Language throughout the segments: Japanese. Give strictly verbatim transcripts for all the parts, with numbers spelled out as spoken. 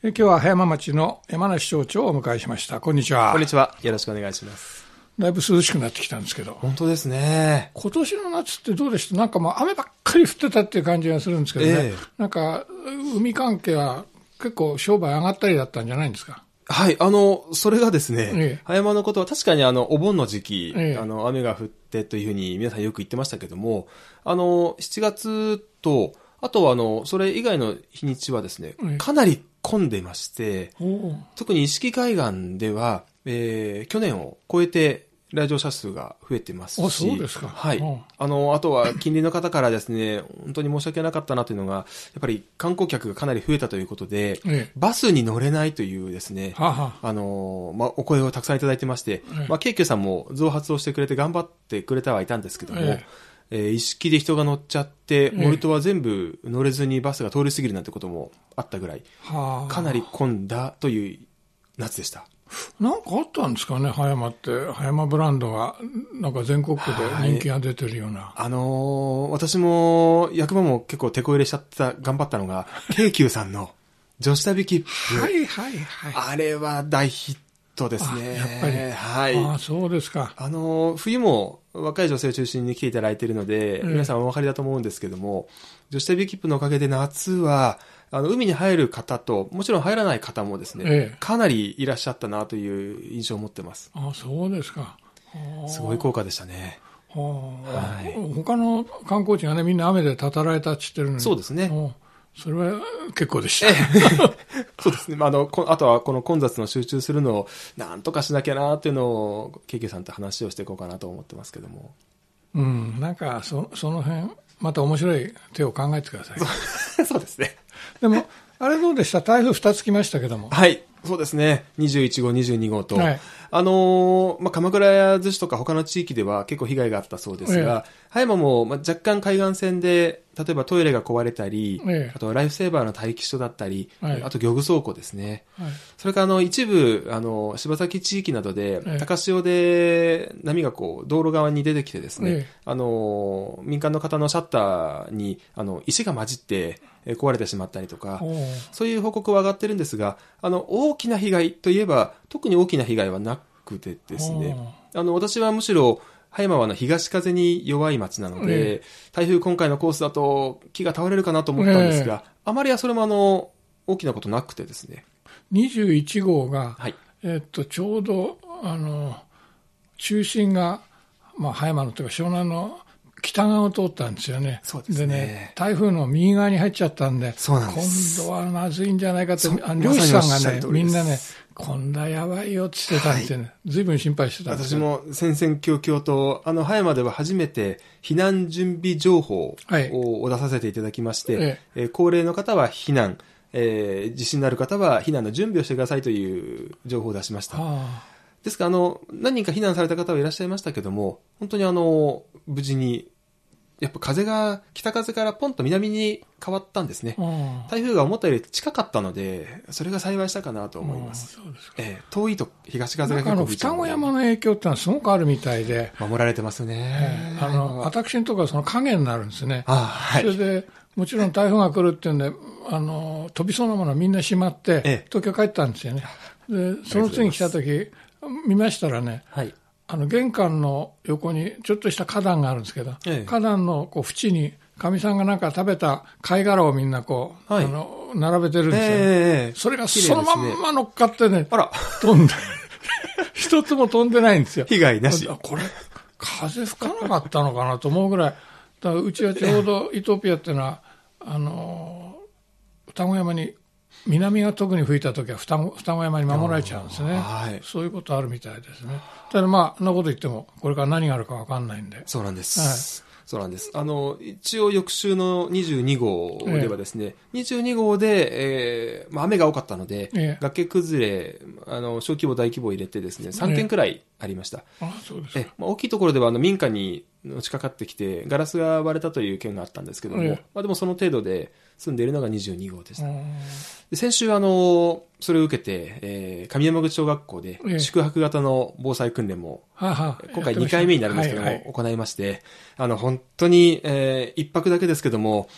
今日は葉山町の山梨町長をお迎えしました。こんにちは。 こんにちは。よろしくお願いします。 だいぶ涼しくなってきたんですけど。 本当ですね。 今年の夏ってどうでした？なんかもう雨ばっかり降ってたっていう感じがするんですけどね。えー、なんか海関係は結構商売上がったりだったんじゃないんですか？ はい、あの、それがですね、 ええ、 葉山のことは確かにあの、お盆の時期、 ええ、 あの、雨が降ってというふうに皆さんよく言ってましたけども、あの、しちがつと、あとはあの、それ以外の日にちはですね、 ええ、 かなり混んでまして、特に石木海岸では、えー、去年を超えて来場者数が増えてますし、 あ、そうですか。 はい。あの、あとは近隣の方からですね、本当に申し訳なかったなというのが、やっぱり観光客がかなり増えたということで、 ええ、 バスに乗れないというですね、 ははあの、まあ、お声をたくさんいただいてまして、 ええ、 まあ、京急さんも増発をしてくれて頑張ってくれてはいたんですけども、 えええー、石木で人が乗っちゃって、 ええ、 森戸は全部乗れずにバスが通り過ぎるなんてこともあったぐらい、 はかなり混んだという夏でした。 なんかあったんですかね、葉山って。葉山ブランドが、なんか全国区で人気が出てるような。はい、 あのー、私も、役場も結構手こ入れしちゃった、頑張ったのが、京急さんの女子旅切符。 はいはいはい。 あれは大ヒットですね。 やっぱり。 はい。 ああ、そうですか。 あのー、冬も若い女性を中心に来ていただいているので、 うん、 皆さんお分かりだと思うんですけども、女子旅切符のおかげで夏は、あの、海に入る方と、もちろん入らない方もですね、 ええ、 かなりいらっしゃったなという印象を持ってます。 ああ、そうですか。 すごい効果でしたね。 はい、他の観光地がね、みんな雨でたたられたって言ってるのに。 そうですね。 それは結構でした。 そうですね。まあ、あの、あとはこの混雑の集中するのをなんとかしなきゃなっていうのを、ケイケイさんと話をしていこうかなと思ってますけども。 うん、なんかそ、その辺、また面白い手を考えてください。 そうそうですね。 でも、あれどうでした？台風ふたつ来ましたけども。 はい。そうですね。にじゅういちごう、にじゅうにごうと。はい、あのー、まあ、鎌倉や逗子とか他の地域では結構被害があったそうですが、ええ、葉山も、まあ、若干海岸線で、例えばトイレが壊れたり、ええ、あとライフセーバーの待機所だったり、はい、あと漁具倉庫ですね。はい、それからあの一部、あの、柴崎地域などで、ええ、高潮で波がこう、道路側に出てきてですね、ええ、あの、民間の方のシャッターに、あの、石が混じって、壊れてしまったりとか、そういう報告は上がってるんですが、あの、大きな被害といえば、特に大きな被害はなくてですね、あの、私はむしろ、葉山は東風に弱い町なので、えー、台風今回のコースだと木が倒れるかなと思ったんですが、えー、あまりはそれもあの、大きなことなくてですね。 にじゅういちごうが、 はい、 えー、っと、ちょうど、あの、中心が、まあ、葉山のというか湘南の北側を通ったんですよね。 そうですね。 でね、台風の右側に入っちゃったんで、 そうなんです。 今度はまずいんじゃないかって、あの漁師さんがね、みんなね、今度はやばいよって言ってたんですよね。ずいぶん心配してたんですよ。 私も戦々恐々と、あの、葉山では初めて避難準備情報を出させていただきまして、はい、えー、高齢の方は避難、えー、地震のある方は避難の準備をしてくださいという情報を出しました。はあ、ですから、あの、何人か避難された方はいらっしゃいましたけども、本当にあの、無事に、やっぱ風が、北風からポンと南に変わったんですね。台風が思ったより近かったので、それが幸いしたかなと思います。 そうですか。 えー、遠いと東風が結構吹いちゃうので。 双子山の影響ってのはすごくあるみたいで。 守られてますね。 えー、あの、私のところはその影になるんですね。 あ、はい。 それで、もちろん台風が来るっていうんで、あの、飛びそうなものはみんなしまって、えー、東京帰ったんですよね。で、その次に来た時、見ましたらね、はい。あの玄関の横にちょっとした花壇があるんですけど、ええ、花壇のこう縁にかみさんがなんか食べた貝殻をみんなこう、はい、あの並べてるんですよ、ね、えー、それがそのまんま乗っかってね、 あら飛んで一つも飛んでないんですよ。 被害なし。 これ風吹かなかったのかなと思うぐらい。だからうちはちょうどイトピアっていうのはあの双子山に南が特に吹いたときは双子、双子山に守られちゃうんですね、はい、そういうことあるみたいですね。ただまあそんなこと言ってもこれから何があるか分かんないんで。 そうなんです、はい、そうなんです。あの一応翌週のにじゅうにごうではですね、ええ、にじゅうにごうで、えーまあ、雨が多かったので、ええ、崖崩れ、あの小規模大規模入れてですねさんけんくらいありました、 ええ、あそうですか。え、 まあ、大きいところではあの民家にのしかかってきてガラスが割れたという件があったんですけども、ええ、まあ、でもその程度で住んでいるのがにじゅうにごうでした。で先週あのそれを受けて、えー、上山口小学校で宿泊型の防災訓練も、ええ、今回にかいめになるんですけども、はいはい、行いまして、あの本当に、えー、一泊だけですけども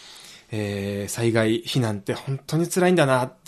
えー、災害、避難って本当に辛いんだなって、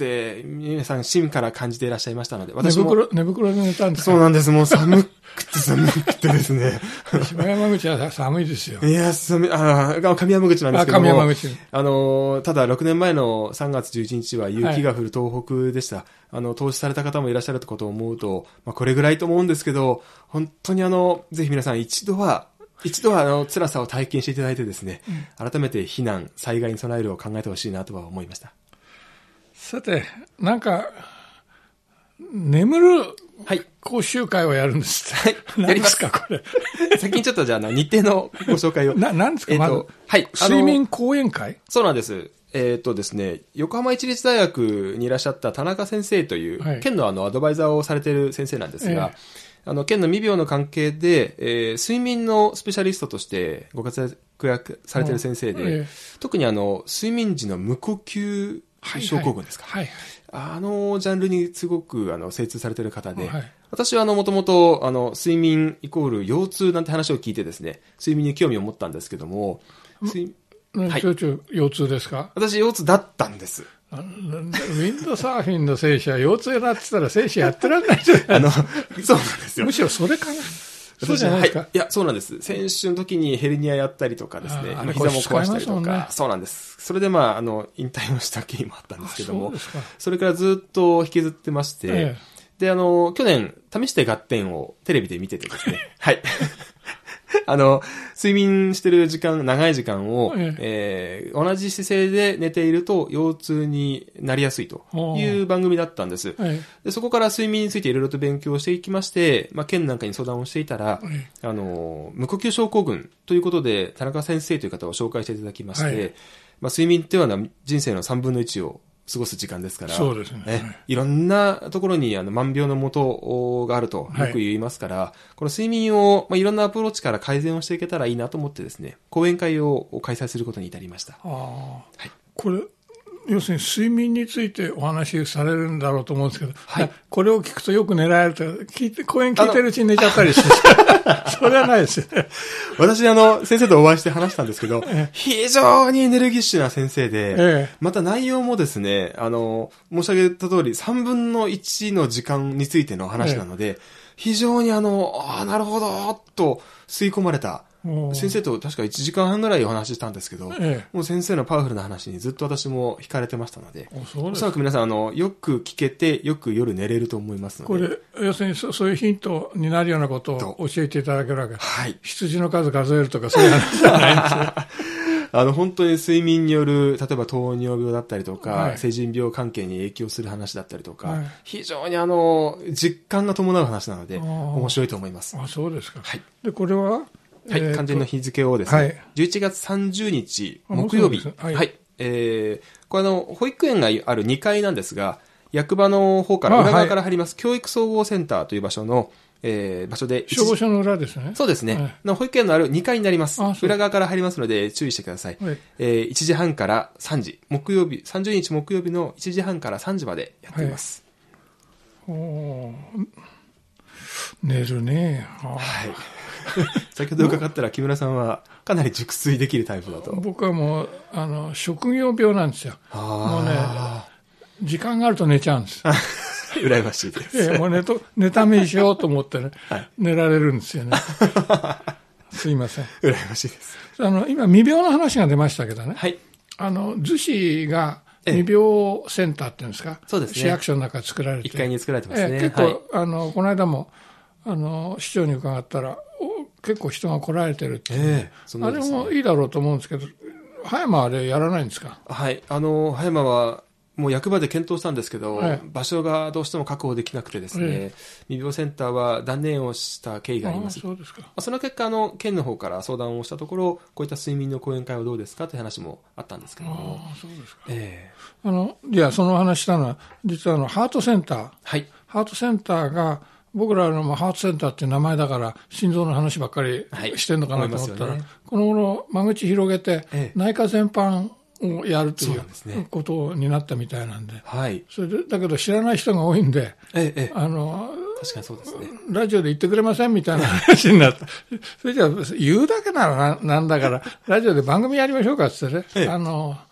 皆さん芯から感じていらっしゃいましたので、私も。 寝袋、寝袋で寝たんですか？ そうなんです。もう寒くて寒くてですね。 下山口は寒いですよ。 いや、寒い、ああ、上山口なんですけども。 あ、上山口。 あの、ただろくねんまえのさんがつじゅういちにちは雪が降る東北でした。はい、あの、投資された方もいらっしゃることを思うと、まあ、これぐらいと思うんですけど、本当にあの、ぜひ皆さん一度は、一度はあの辛さを体験していただいてですね、うん、改めて避難、災害に備えるを考えてほしいなとは思いました。 さて、なんか、眠るはい。 講習会をやるんですはい。 何ですか、これ。 先にちょっとじゃあ、日程のご紹介を。 な、何ですか、 えー、 まず。はい。睡眠講演会？ そうなんです。えっとですね、横浜市立大学にいらっしゃった田中先生という、はい、県のあのアドバイザーをされている先生なんですが、えーあの、県の未病の関係で、えー、睡眠のスペシャリストとしてご活躍されている先生で、えー、特にあの、睡眠時の無呼吸症候群ですか。はいはいはい、あの、ジャンルにすごくあの精通されている方で、はい、私はあの、もともと、あの、睡眠イコール腰痛なんて話を聞いてですね、睡眠に興味を持ったんですけども、睡はい、ちょいちょい腰痛ですか？ 私腰痛だったんです。 ウィンドサーフィンの選手は腰痛だって言ったら選手やってらんないじゃないですか。あの、 そうなんですよ。 むしろそれかな。そうじゃないですか。 はい、いや、そうなんです。選手の時にヘルニアやったりとかですね、膝も壊したりとか、ね、そうなんです。それでまあ、あの、引退をした経緯もあったんですけども、 そ, それからずっと引きずってまして、ええ、で、あの、去年、試して合点をテレビで見ててですね、はい。あの、睡眠してる時間、長い時間を、えええー、同じ姿勢で寝ていると腰痛になりやすいという番組だったんです。でそこから睡眠についていろいろと勉強していきまして、まあ、県なんかに相談をしていたら、あの、無呼吸症候群ということで、田中先生という方を紹介していただきまして、はい、まあ、睡眠っていうのは人生のさんぶんのいちを過ごす時間ですから、 そうですね。 ね、いろんなところにあの万病のもとがあるとよく言いますから、はい、この睡眠を、まあ、いろんなアプローチから改善をしていけたらいいなと思ってですね、講演会を開催することに至りました。あ、 はい、これ要するに睡眠についてお話しされるんだろうと思うんですけど、はい、これを聞くとよく寝られると聞いて、講演聞いてるうちに寝ちゃったりして、それはないですよね。 私、あの、先生とお会いして話したんですけど、ええ、非常にエネルギッシュな先生で、ええ、また内容もですね、あの、申し上げた通り、さんぶんのいちの時間についての話なので、ええ、非常にあの、ああ、なるほど、と吸い込まれた、先生と確かいちじかんはんぐらいお話ししたんですけど、ええ、もう先生のパワフルな話にずっと私も惹かれてましたので、おそらく皆さんあのよく聞けてよく夜寝れると思いますので、 これ要するに そ, そういうヒントになるようなことを教えていただけるわけです。はい、羊の数数えるとかそういう話じゃないんですよ。 あの本当に睡眠による例えば糖尿病だったりとか、はい、成人病関係に影響する話だったりとか、はい、非常にあの実感が伴う話なので面白いと思います。 あ、そうですか。 はい、 でこれははい、肝心の日付をですね、はい、じゅういちがつさんじゅうにち木曜日、はい、はい、えー、これあの保育園があるにかいなんですが、役場の方から裏側から入ります、はい、教育総合センターという場所の、えー、場所で消防署の裏ですね。 そうですね、はい、の保育園のあるにかいになります。裏側から入りますので注意してください。はい、えー、いちじはんからさんじ、木曜日さんじゅうにち木曜日のいちじはんからさんじまでやっています。 はい、お寝るね。 はい。先ほど伺ったら木村さんはかなり熟睡できるタイプだと。 僕はもうあの職業病なんですよ。もうね、時間があると寝ちゃうんです。 羨ましいです。 ええ、もう寝と寝ためにしようと思ってね、はい、寝られるんですよね。すいません。 羨ましいです。 あの今未病の話が出ましたけどね。 はい。 あの逗子が未病センターっていうんですか。そうですね。市役所の中で作られていっかいに作られてますね。 ええ、結構、はい、あのこの間もあの市長に伺ったら結構人が来られてるって、えー、あれもいいだろうと思うんですけど、葉山はあれやらないんですか？ はい、あの葉山はもう役場で検討したんですけど、はい、場所がどうしても確保できなくてですね、えー、未病センターは断念をした経緯があります。 あ、そうですか。 その結果あの県の方から相談をしたところ、こういった睡眠の講演会はどうですかという話もあったんですけども。 あ、そうですか。 えー、あのいやその話したのは実はあのハートセンター、 はい、 ハートセンターが僕らのハートセンターっていう名前だから心臓の話ばっかりしてるのかなと思ったら、はい、ね、この頃間口広げて内科全般をやるということになったみたいなんで、はい、それでだけど知らない人が多いんで、ええ、あの確かにそうですね、 ラジオで言ってくれませんみたいな話になったそれじゃあ言うだけなら な, なんだからラジオで番組やりましょうかってってね、ええ、あの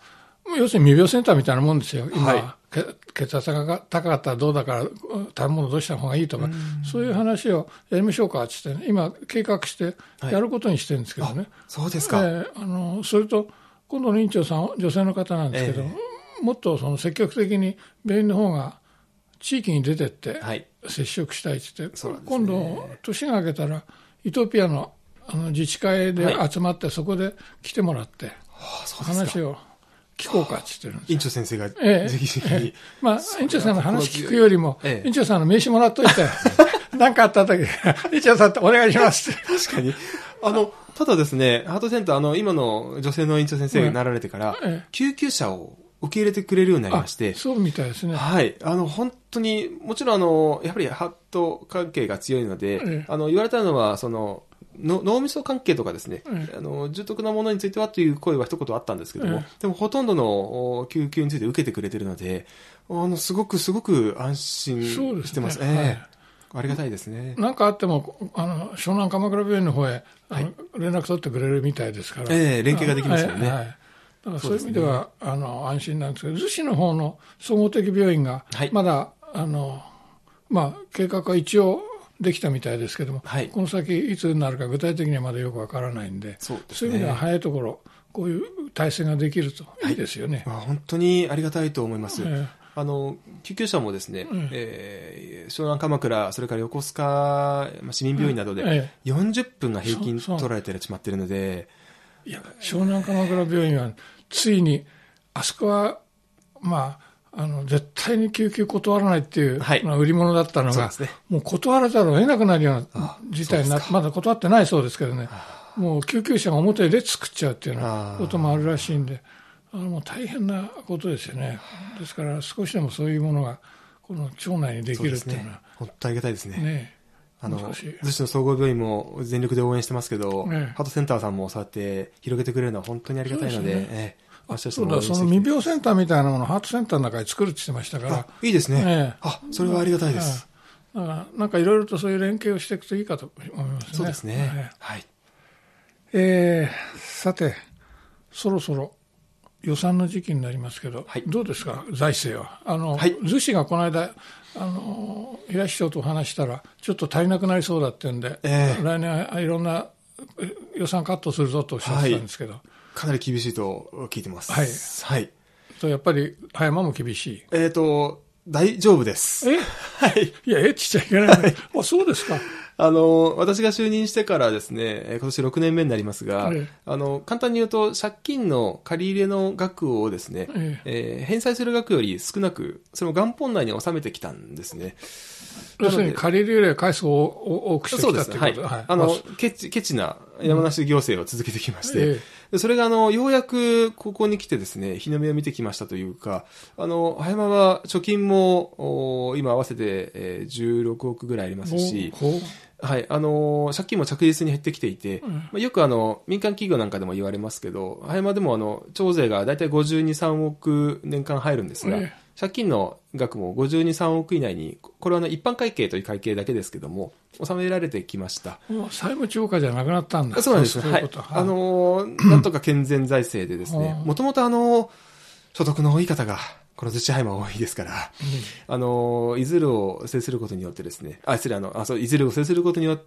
要するに未病センターみたいなもんですよ、今、はい、血圧が高かったらどうだから食べ物どうした方がいいとか、そういう話をやりましょうかって言って、ね、今計画してやることにしてるんですけどね、はい、 そうですか、 えー、あのそれと今度の院長さん女性の方なんですけど、えー、もっとその積極的に病院の方が地域に出てって接触したいって言って、はい、今度年が明けたらイトピアのあの自治会で集まって、はい、そこで来てもらって、はあ、話を聞こうかって言ってるんです。 院長先生がぜひぜひ、ええええ、 まあ院長さんの話聞くよりも、ええ、院長さんの名刺もらっといて何かあった時院長さんってお願いしますって。 確かにあのただですね、ハートセンターあの今の女性の院長先生になられてから、ええ、救急車を受け入れてくれるようになりまして。 そうみたいですね。 はい。あの、本当に、もちろんあの、やはりハート関係が強いので、ええ、あの、言われたのは、その、の脳みそ関係とかですね、ええ、あの、重篤なものについてはという声は一言あったんですけども、ええ、でもほとんどの救急について受けてくれているので、あの、すごくすごく安心してます。そうですね。ええ、はい、ありがたいですね。 なんかあっても、あの、湘南鎌倉病院の方へ、はい、連絡取ってくれるみたいですから。 ええ、連携ができますよね。はい、 だからそういう意味では、ね、あの安心なんですけど、逗子の方の総合的病院がまだ、はい、あのまあ、計画は一応できたみたいですけども、はい、この先いつになるか具体的にはまだよくわからないんで、そうですね、そういう意味では早いところこういう体制ができるといいですよね。 はい、まあ、本当にありがたいと思います。えー、あの救急車もですね、うんえー、湘南鎌倉、それから横須賀市民病院などでよんじゅっぷんが平均取られてしまっているので、 いや湘南鎌倉病院はついにあそこは、まあ、あの絶対に救急断らないっていう、はい、売り物だったのが、ね、もう断らざるを得なくなるような事態になって、まだ断ってないそうですけどね、もう救急車が表で作っちゃうっていうようなこともあるらしいんで、あのもう大変なことですよね。ですから少しでもそういうものがこの町内にできるっていうのは、ね、 本当ありがたいですね。 ねあの逗子の総合病院も全力で応援してますけど、ね、ハートセンターさんもそうやって広げてくれるのは本当にありがたいので、ねええ、あそうだ、その未病センターみたいなものをハートセンターの中に作るって言ってましたから、 いいですね、ええ、あそれはありがたいです。 だからなんかいろいろとそういう連携をしていくといいかと思いますね。 そうですね、はい、 えー、さてそろそろ予算の時期になりますけど、はい、どうですか財政は。あの、はい、逗子がこの間あの平市長と話したらちょっと足りなくなりそうだっていうんで、えー、来年はいろんな予算カットするぞとおっしゃってたんですけど、はい、 かなり厳しいと聞いてます。 はい、はい、とやっぱり葉山も厳しい。 えーと大丈夫です。 え、 はい、 いやえちっちゃいけない、はい、あそうですか。 あの私が就任してからですね、今年ろくねんめになりますが、ええ、あの簡単に言うと借金の借り入れの額をですね、えええー、返済する額より少なく、それを元本内に収めてきたんですね。 要するに借り入れよりは回数を多くしてきたってことですね。はい、 はい、あのケチ、ケチな山梨行政を続けてきまして、うんええ、それがあのようやくここに来てですね、日の目を見てきましたというか、あの葉山は貯金も今合わせて、えー、じゅうろくおくぐらいありますし、はい、あの借金も着実に減ってきていて、うんまあ、よくあの民間企業なんかでも言われますけど、葉山でもあの徴税がだいたいごじゅうに、さんおく年間入るんですが、ええ、借金の額もごじゅうに、さんおく以内に、これはあの一般会計という会計だけですけども収められてきました。 もう債務超過じゃなくなったんだ。 そうなんです。はい、あのなんとか健全財政でですね、もともとあの所得の多い方がこの逗子葉山多いですから、うん、あのいずるを制することによってですね、あ失礼あのあそういずるを制することによって、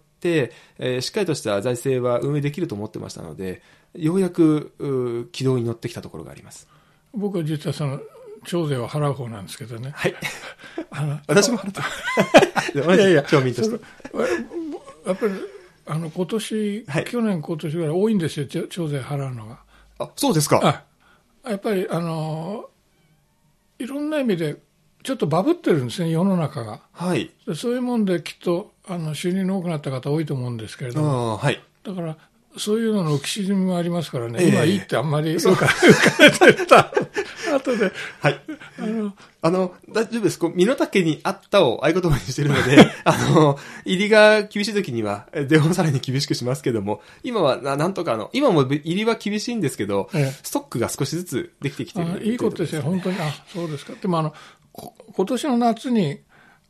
えー、しっかりとした財政は運営できると思ってましたので、ようやく軌道に乗ってきたところがあります。 僕は実はその徴税を払う方なんですけどね。 はい。あの私も払ってる。いやいや、町民として。 やっぱりあの今年、はい、去年今年ぐらい多いんですよ、徴税払うのが。 あ、そうですか。 あ、やっぱりあのいろんな意味でちょっとバブってるんですね、世の中が。 はい。 そういうもんできっとあの収入の多くなった方多いと思うんですけれども。 あ、はい。 だからそういうのの浮き沈みもありますからね、えー、今いいってあんまり浮かれてた後で、 はい、あのあの大丈夫です。こう身の丈にあったを合言葉にしているのであの入りが厳しい時には出をさらに厳しくしますけども、今はななんとかあの今も入りは厳しいんですけど、えー、ストックが少しずつできてきている。 いいことですよ、本当に。あ、そうですか。でもあのこ今年の夏に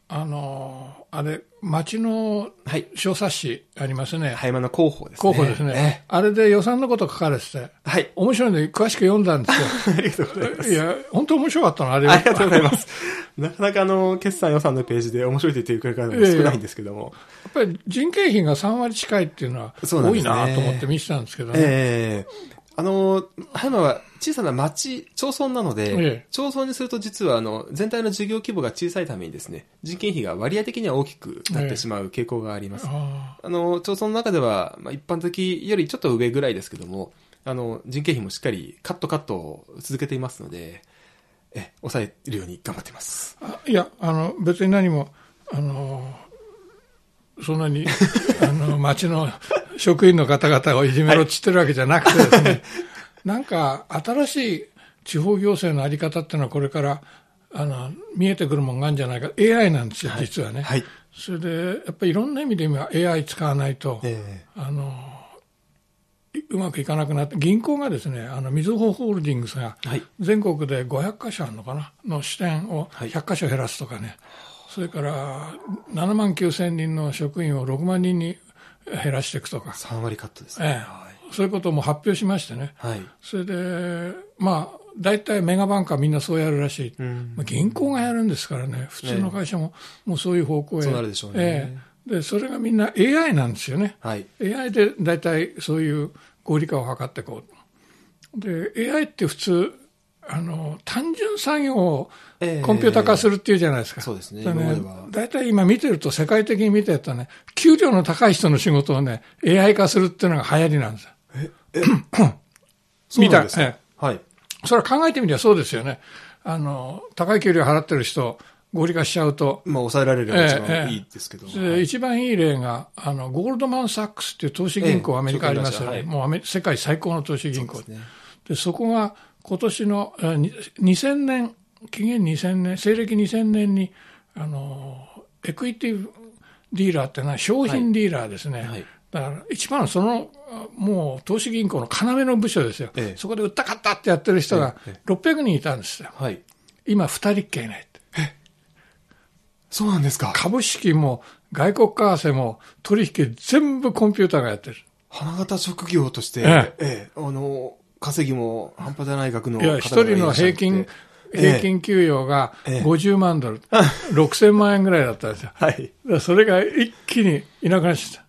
あの、あれ、町の小冊子ありますね。 葉山の広報ですね。 広報ですね。あれで予算のこと書かれてて、はい。面白いので詳しく読んだんですよ。 ありがとうございます。 いや、本当面白かったの、あれは。 ありがとうございます。なかなかあの、決算予算のページで面白いと言ってくれる方も少ないんですけども。 やっぱり人件費がさんわり近いっていうのは多いなと思って見てたんですけどね。 ええーあの、葉山は小さな町、町村なので、ええ、町村にすると実はあの、全体の事業規模が小さいためにですね、人件費が割合的には大きくなってしまう傾向があります。ええ、あ, あの、町村の中では、まあ、一般的よりちょっと上ぐらいですけども、あの、人件費もしっかりカットカットを続けていますので、え、抑えるように頑張っています。 あいや、あの、別に何も、あの、そんなに、あの、町の職員の方々をいじめろって言ってるわけじゃなくてですね、はい、なんか新しい地方行政のあり方っていうのはこれから、あの、見えてくるもんがあるんじゃないか。エーアイ なんですよ、実はね。はい。それで、やっぱりいろんな意味で今 エーアイ 使わないと、えー、あの、うまくいかなくなって、銀行がですね、あの、みずほホールディングスが、全国でごひゃっかしょあるのかなの支店をひゃっかしょ減らすとかね。はい、それからななまんきゅうせんにんの職員をろくまんにんに減らしていくとか。 さんわりカットですね。 ええ、そういうことも発表しましてね。はい、それで、まあ、大体メガバンクはみんなそうやるらしい。うん、まあ、銀行がやるんですからね、普通の会社ももうそういう方向へ。 そうなるでしょうね。 ええ、で、それがみんな エーアイ なんですよね。はい、エーアイ で大体そういう合理化を図っていこう。で、エーアイ って普通、あの、単純作業をコンピューター化するっていうじゃないですか。えー、 そうですね。 だいたい今見てると、世界的に見てるとね、給料の高い人の仕事をね、エーアイ 化するっていうのが流行りなんですよ。え、え、 そうなんですか。えー、はい。 それは考えてみればそうですよね。あの、高い給料払ってる人、合理化しちゃうと。 まあ、抑えられるのが一番いいですけど。えーえーはい、一番いい例が、あの、ゴールドマン・サックスっていう投資銀行、えー、アメリカありますよね。はい、もうアメ世界最高の投資銀行。 そ, で、ね、でそこが今年のにせんねん、紀元にせんねん、西暦にせんねんに、あの、エクイティディーラーってのは商品ディーラーですね。はいはい、だから一番その、もう投資銀行の要の部署ですよ。ええ、そこで売った買ったってやってる人がろっぴゃくにんいたんですよ。はい、今ふたりっきりいない。 え、そうなんですか。 株式も外国為替も取引全部コンピューターがやってる。 花形職業として、ええ、あの、稼ぎも半端じゃない額の方がいらっしゃって。 いや、一人の平均、平均給与がごじゅうまんドル、ええ、ろくせんまんえんぐらいだったんですよ。はい。それが一気にいなくなっちゃった。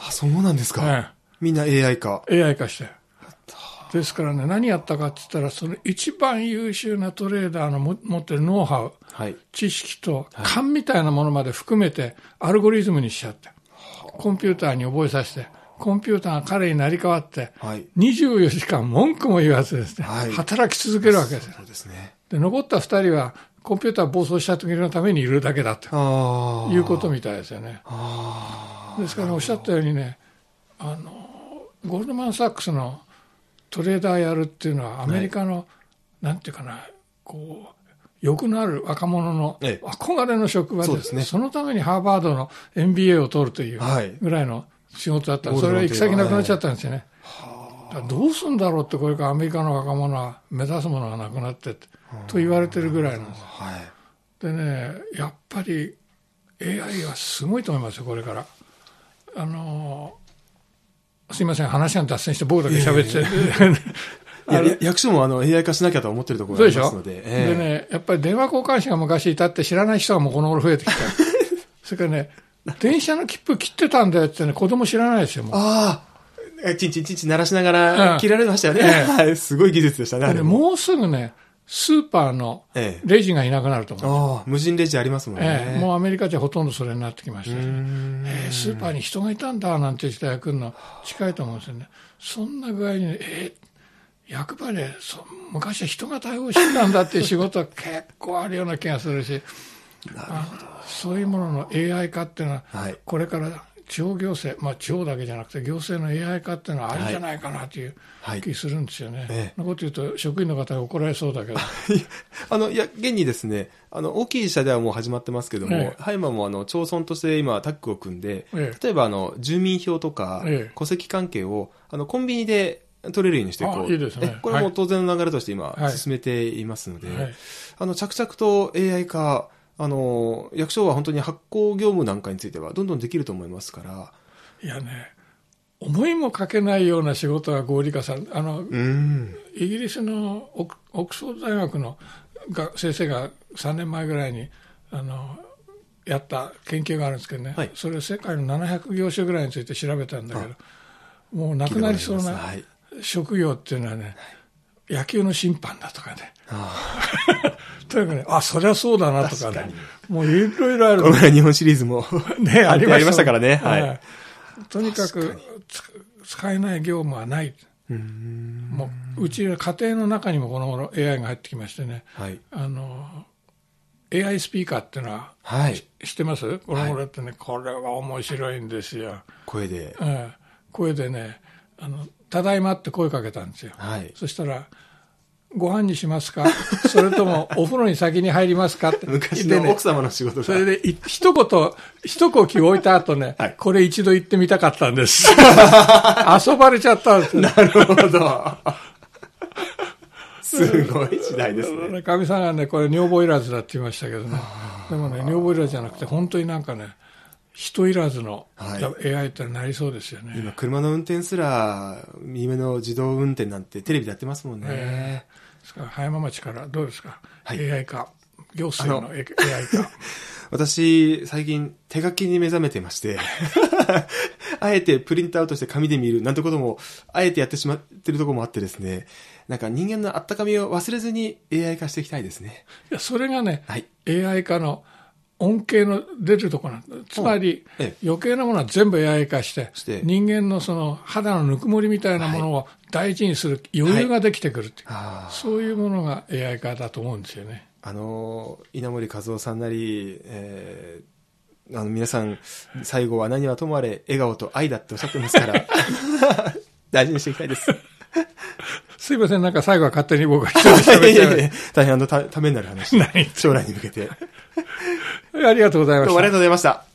あ、そうなんですか。ええ、みんな エーアイ 化。 エーアイ 化して。ですからね、何やったかって言ったら、その一番優秀なトレーダーの持ってるノウハウ、はい、知識と勘みたいなものまで含めてアルゴリズムにしちゃって、はい、コンピューターに覚えさせて、コンピューターが彼になり変わって、はい、にじゅうよじかん文句も言わずですね、はい、働き続けるわけですよ。そうですね。で、残ったふたりはコンピューター暴走した時のためにいるだけだということみたいですよね。ですからおっしゃったようにね、あのゴールドマン・サックスのトレーダーやるっていうのはアメリカの、はい、なんていうかな、こう欲のある若者の憧れの職場で、ええ、 そうですね、そのためにハーバードの エムビーエー を取るというぐらいの仕事だった、はい、それが行き先なくなっちゃったんですよね。だからどうするんだろうって、これからアメリカの若者は目指すものがなくなってと言われてるぐらいなんです、はい、でね、やっぱり エーアイ はすごいと思いますよ、これから。あのすいません、話が脱線して僕だけ喋っていやいや役所もあの エーアイ 化しなきゃと思ってるところがありますので。 で、えー、でね、やっぱり電話交換士が昔いたって知らない人がもうこの頃増えてきた。それからね、電車の切符切ってたんだよってね、子供知らないですよ、もう。 ああ、ちんちんちんちん鳴らしながら切られましたよね。うん、はい、すごい技術でしたね。 でもうすぐね、スーパーのレジがいなくなると思う、ええ、 ああ、無人レジありますもんね、 ええ、もうアメリカじゃほとんどそれになってきました、ね、ええ、スーパーに人がいたんだなんて時代が来るの近いと思うんですよね。そんな具合に、ね、えー、役場でそ昔は人が対応してたんだっていう仕事は結構あるような気がするしなるほど、そういうものの エーアイ 化っていうのは、はい、これから地方行政、まあ、地方だけじゃなくて行政の エーアイ 化っていうのはあるんじゃないかなという気するんですよね。はいはい、ええ、のこと言うと職員の方が怒られそうだけどあのいや現にですね、あの大きい社ではもう始まってますけども、ええ、葉山もあの町村として今タッグを組んで、ええ、例えばあの住民票とか、ええ、戸籍関係をあのコンビニで取れるようにしていこう。いいですね。これも当然の流れとして今進めていますので、はい、あの着々と エーアイ 化あの、役所は本当に発行業務なんかについてはどんどんできると思いますから。 いやね、思いもかけないような仕事が合理化される。あの、うん、イギリスのオックスフォード大学のが先生がさんねんまえぐらいに、あの、やった研究があるんですけどね、はい、それ世界のななひゃく業種ぐらいについて調べたんだけど、もうなくなりそうな職業っていうのはね、はい、野球の審判だとかね。とにかくね、あ、そりゃそうだなとかね。もういろいろある。 この前日本シリーズもね、ありましたからね。はい。 とにかく使えない業務はない。うーんもううちの家庭の中にもこの頃 エーアイ が入ってきましてね。はい、あの、エーアイ スピーカーっていうのは、はい、知ってます？この頃ってね、はい、これは面白いんですよ。 声で。 うん、声でね、あの、ただいまって声かけたんですよ。はい、そしたら、ご飯にしますかそれともお風呂に先に入りますかって昔の奥様の仕事だ、ね、 それで一言一呼吸置いた後ね、はい、これ一度言ってみたかったんです遊ばれちゃったんです。 なるほどすごい時代ですね。 かみさんがねこれ女房いらずだって言いましたけどねでもね女房いらずじゃなくて本当になんかね人いらずの エーアイ ってなりそうですよね、はい、 今車の運転すら右目の自動運転なんてテレビでやってますもんね、えー、ですから葉山町からどうですか、はい、エーアイ 化行政の エーアイ 化私最近手書きに目覚めてましてあえてプリントアウトして紙で見るなんてこともあえてやってしまってるところもあってですねなんか人間のあったかみを忘れずに エーアイ 化していきたいですね。 いやそれがね、はい、エーアイ 化の恩恵の出るところなんです。つまり、ええ、余計なものは全部 エーアイ 化して、して人間のその肌のぬくもりみたいなものを大事にする余裕ができてくるっていう、はい、そういうものが エーアイ 化だと思うんですよね。 あの稲森和夫さんなり、えー、あの皆さん最後は何はともあれ笑顔と愛だっておっしゃってますから大事にしていきたいです。 すいません、なんか最後は勝手に僕が一人で喋っちゃう。 大変あのた、ためになる話。将来に向けて。 ありがとうございました。 どうもありがとうございました。